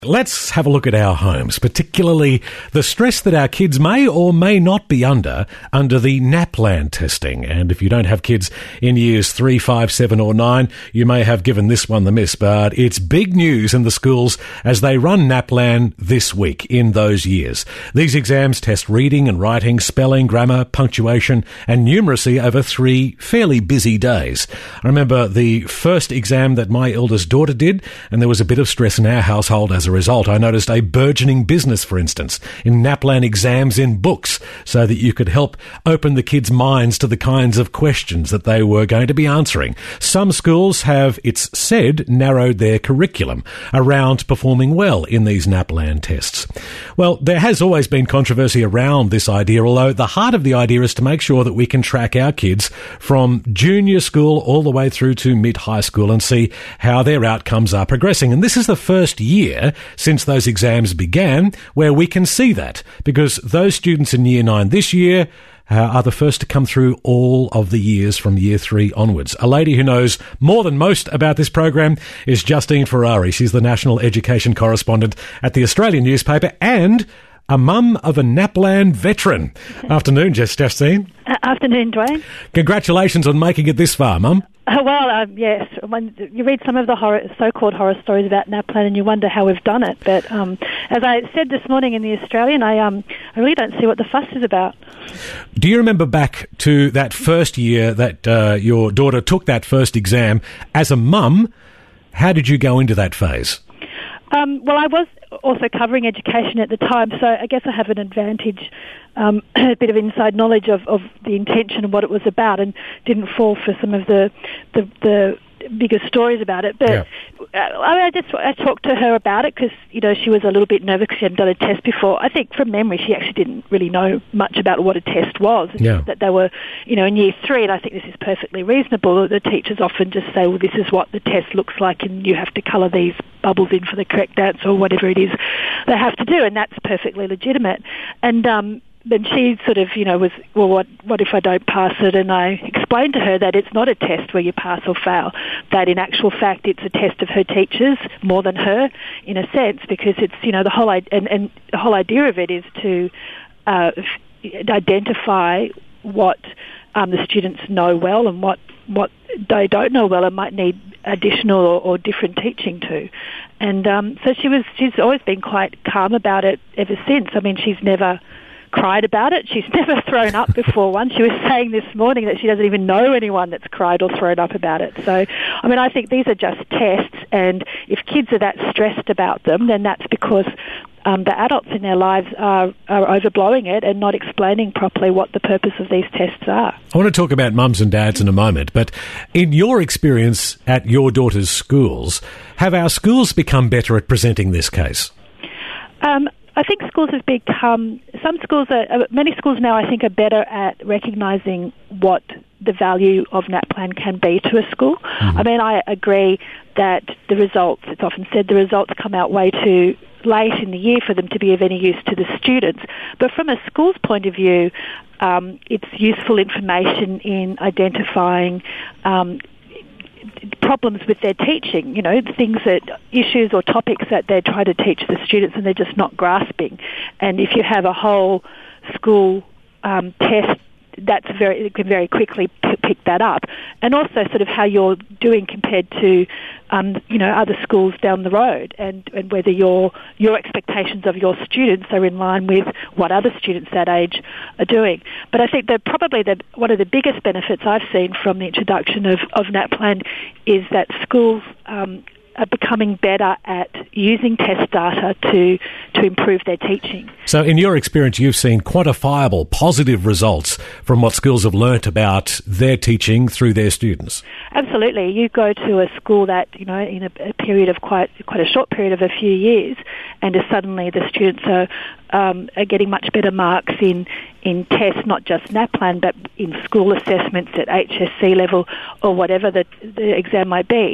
Let's have a look at our homes, particularly the stress that our kids may or may not be under the NAPLAN testing. And if you don't have kids in years 3, 5, 7 or 9, you may have given this one the miss. But it's big news in the schools as they run NAPLAN this week in those years. These exams test reading and writing, spelling, grammar, punctuation and numeracy over 3 fairly busy days. I remember the first exam that my eldest daughter did, and there was a bit of stress in our household as a result. I noticed a burgeoning business, for instance, in NAPLAN exams in books, so that you could help open the kids' minds to the kinds of questions that they were going to be answering. Some schools have, it's said, narrowed their curriculum around performing well in these NAPLAN tests. Well, there has always been controversy around this idea, although the heart of the idea is to make sure that we can track our kids from junior school all the way through to mid-high school and see how their outcomes are progressing. And this is the first year since those exams began where we can see that, because those students in Year 9 this year are the first to come through all of the years from Year 3 onwards. A lady who knows more than most about this program is Justine Ferrari. She's the National Education Correspondent at the Australian newspaper and a mum of a NAPLAN veteran. Afternoon, Justine. Afternoon, Dwayne. Congratulations on making it this far, Mum. Yes. When you read some of the so-called horror stories about NAPLAN and you wonder how we've done it. But as I said this morning in The Australian, I really don't see what the fuss is about. Do you remember back to that first year that your daughter took that first exam? As a mum, how did you go into that phase? Well, I was also covering education at the time, so I guess I have an advantage, a bit of inside knowledge of the intention and what it was about, and didn't fall for some of the bigger stories about it. But I talked to her about it because, she was a little bit nervous because she hadn't done a test before. I think from memory she actually didn't really know much about what a test was. Yeah. That they were, in Year 3, and I think this is perfectly reasonable. The teachers often just say, well, this is what the test looks like and you have to colour these bubbles in for the correct answer or whatever it is they have to do, and that's perfectly legitimate. And then she sort of, was, well, what if I don't pass it? And I explained to her that it's not a test where you pass or fail, that in actual fact it's a test of her teachers more than her, in a sense, because it's, the whole and the whole idea of it is to identify what the students know well and what they don't know well and might need additional or different teaching to. And so she's always been quite calm about it ever since. I mean, she's never cried about it. She's never thrown up before one. She was saying this morning that she doesn't even know anyone that's cried or thrown up about it. So, I mean, I think these are just tests, and if kids are that stressed about them, then that's because the adults in their lives are overblowing it and not explaining properly what the purpose of these tests are. I want to talk about mums and dads in a moment, but in your experience at your daughter's schools, have our schools become better at presenting this case? I think schools have become, many schools now I think are better at recognising what the value of NAPLAN can be to a school. Mm-hmm. I mean, I agree that the results, it's often said the results come out way too late in the year for them to be of any use to the students. But from a school's point of view, it's useful information in identifying problems with their teaching, issues or topics that they're trying to teach the students and they're just not grasping. And if you have a whole school test, it can very quickly pick that up. And also sort of how you're doing compared to, other schools down the road, and whether your expectations of your students are in line with what other students that age are doing. But I think that probably one of the biggest benefits I've seen from the introduction of NAPLAN is that schools are becoming better at using test data to improve their teaching. So in your experience, you've seen quantifiable positive results from what schools have learnt about their teaching through their students? Absolutely. You go to a school that, in a period of quite a short period of a few years, and suddenly the students are getting much better marks in tests, not just NAPLAN, but in school assessments at HSC level or whatever the exam might be.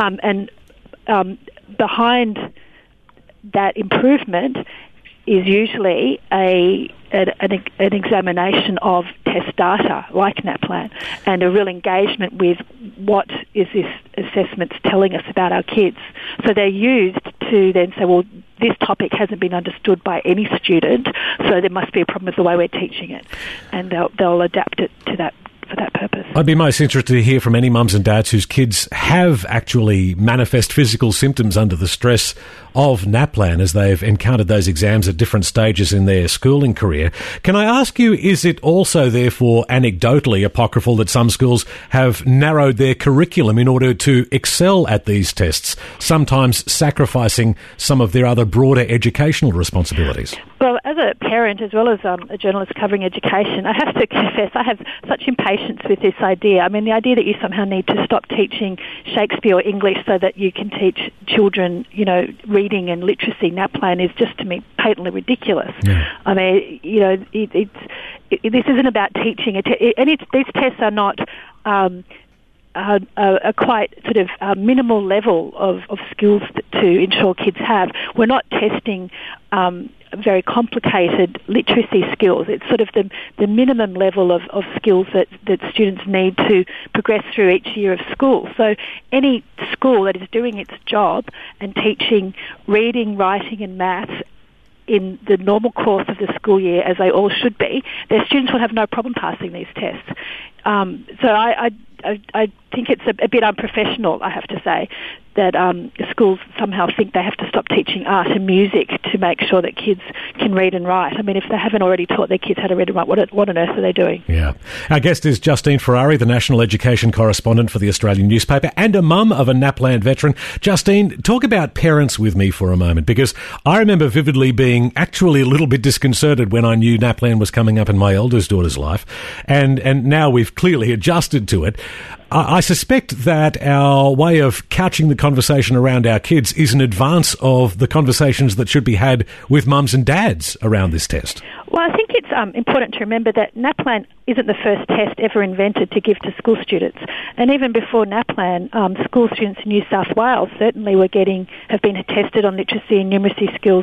Behind that improvement is usually an examination of test data like NAPLAN and a real engagement with what is this assessment's telling us about our kids. So they're used to then say, well, this topic hasn't been understood by any student, so there must be a problem with the way we're teaching it, and they'll adapt it to that for that purpose. I'd be most interested to hear from any mums and dads whose kids have actually manifest physical symptoms under the stress of NAPLAN as they've encountered those exams at different stages in their schooling career. Can I ask you, is it also therefore anecdotally apocryphal that some schools have narrowed their curriculum in order to excel at these tests, sometimes sacrificing some of their other broader educational responsibilities? Well, as a parent as well as a journalist covering education, I have to confess I have such impatience with this idea. I mean, the idea that you somehow need to stop teaching Shakespeare or English so that you can teach children, reading and literacy, NAPLAN, is just to me patently ridiculous. Yeah. I mean, this isn't about teaching. These tests are not a quite sort of minimal level of skills to ensure kids have. We're not testing very complicated literacy skills. It's sort of the minimum level of skills that students need to progress through each year of school. So any school that is doing its job and teaching reading, writing and maths in the normal course of the school year, as they all should be, their students will have no problem passing these tests. So I think it's a bit unprofessional, I have to say, that schools somehow think they have to stop teaching art and music to make sure that kids can read and write. I mean, if they haven't already taught their kids how to read and write, what on earth are they doing? Yeah. Our guest is Justine Ferrari, the National Education Correspondent for the Australian newspaper and a mum of a NAPLAN veteran. Justine, talk about parents with me for a moment, because I remember vividly being actually a little bit disconcerted when I knew NAPLAN was coming up in my eldest daughter's life, and now we've clearly adjusted to it. I suspect that our way of couching the conversation around our kids is in advance of the conversations that should be had with mums and dads around this test. Well, I think it's important to remember that NAPLAN isn't the first test ever invented to give to school students. And even before NAPLAN, school students in New South Wales certainly have been tested on literacy and numeracy skills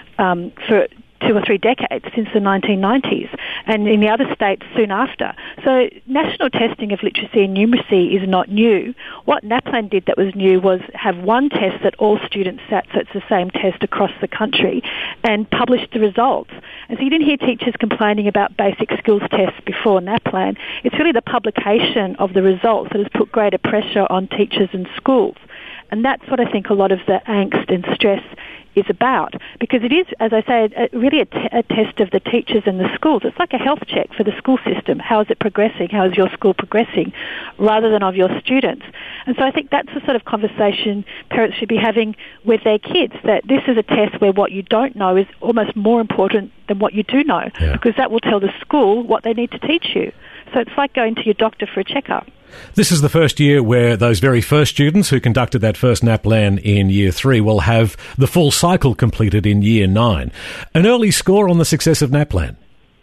for 2 or 3 decades, since the 1990s, and in the other states soon after. So national testing of literacy and numeracy is not new. What NAPLAN did that was new was have one test that all students sat, so it's the same test across the country, and published the results. And so you didn't hear teachers complaining about basic skills tests before NAPLAN. It's really the publication of the results that has put greater pressure on teachers and schools. And that's what I think a lot of the angst and stress is about, because it is, as I say, really a test of the teachers and the schools. It's like a health check for the school system. How is it progressing? How is your school progressing? Rather than of your students. And so I think that's the sort of conversation parents should be having with their kids, that this is a test where what you don't know is almost more important than what you do know, because that will tell the school what they need to teach you. So it's like going to your doctor for a checkup. This is the first year where those very first students who conducted that first NAPLAN in Year 3 will have the full cycle completed in Year 9. An early score on the success of NAPLAN?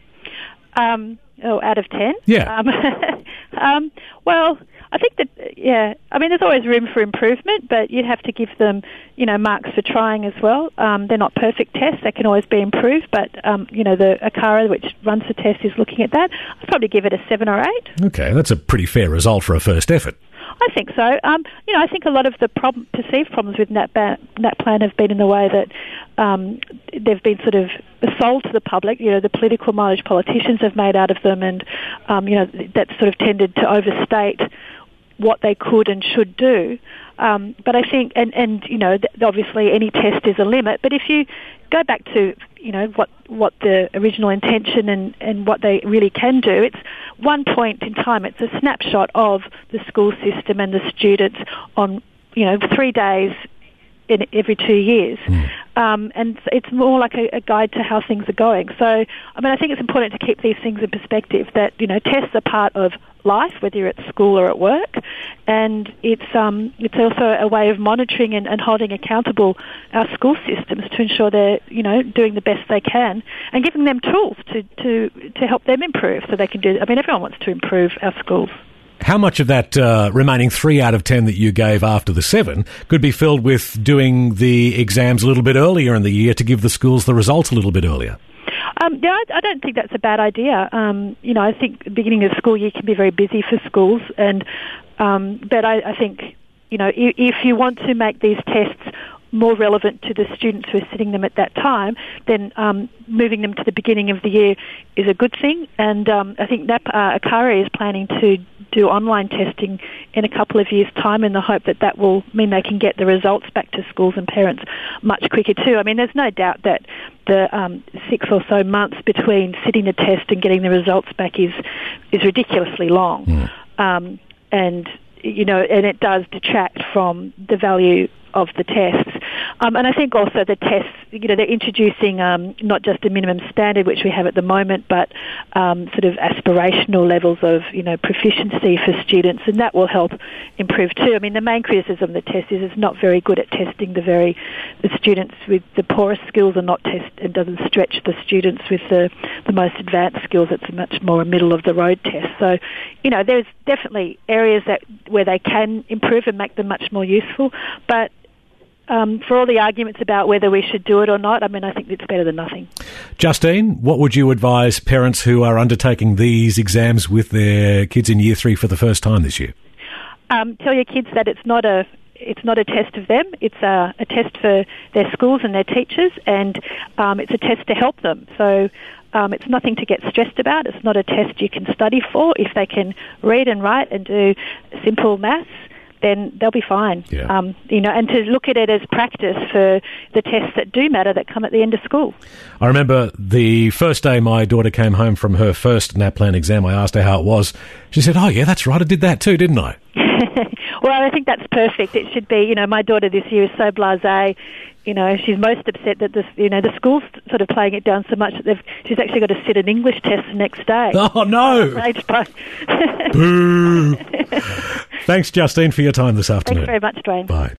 Out of 10? Yeah. Well, I think that, I mean, there's always room for improvement, but you'd have to give them, marks for trying as well. They're not perfect tests. They can always be improved, but, the ACARA, which runs the test, is looking at that. I'd probably give it a 7 or 8. Okay, that's a pretty fair result for a first effort. I think so. I think a lot of the perceived problems with NAPLAN have been in the way that they've been sort of sold to the public. The political mileage politicians have made out of them, and that sort of tended to overstate what they could and should do. But I think, and obviously any test is a limit. But if you go back to what the original intention and what they really can do, it's one point in time. It's a snapshot of the school system and the students on 3 days in every 2 years. And it's more like a guide to how things are going. So, I mean, I think it's important to keep these things in perspective, that, tests are part of life, whether you're at school or at work, and it's also a way of monitoring and holding accountable our school systems to ensure they're, doing the best they can, and giving them tools to help them improve so they can do. I mean, everyone wants to improve our schools. How much of that remaining 3 out of 10 that you gave after the 7 could be filled with doing the exams a little bit earlier in the year to give the schools the results a little bit earlier? I don't think that's a bad idea. I think the beginning of the school year can be very busy for schools, and but I think if you want to make these tests more relevant to the students who are sitting them at that time, then moving them to the beginning of the year is a good thing. And I think ACARA is planning to do online testing in a couple of years' time in the hope that that will mean they can get the results back to schools and parents much quicker too. I mean, there's no doubt that the 6 or so months between sitting the test and getting the results back is ridiculously long. And it does detract from the value of the tests. And I think also the tests, they're introducing not just a minimum standard, which we have at the moment, but sort of aspirational levels of, proficiency for students, and that will help improve too. I mean, the main criticism of the test is it's not very good at testing the students with the poorest skills, and it doesn't stretch the students with the most advanced skills. It's a much more a middle-of-the-road test. So, there's definitely areas where they can improve and make them much more useful, but for all the arguments about whether we should do it or not, I mean, I think it's better than nothing. Justine, what would you advise parents who are undertaking these exams with their kids in Year 3 for the first time this year? Tell your kids that it's not a test of them. It's a test for their schools and their teachers, and it's a test to help them. So it's nothing to get stressed about. It's not a test you can study for. If they can read and write and do simple maths, then they'll be fine. Yeah. And to look at it as practice for the tests that do matter that come at the end of school. I remember the first day my daughter came home from her first NAPLAN exam, I asked her how it was. She said, "Oh yeah, that's right, I did that too, didn't I?" Well, I think that's perfect. It should be, my daughter this year is so blasé. She's most upset that the school's sort of playing it down so much that she's actually got to sit an English test the next day. Oh, no! Boo! Thanks, Justine, for your time this afternoon. Thanks very much, Dwayne. Bye.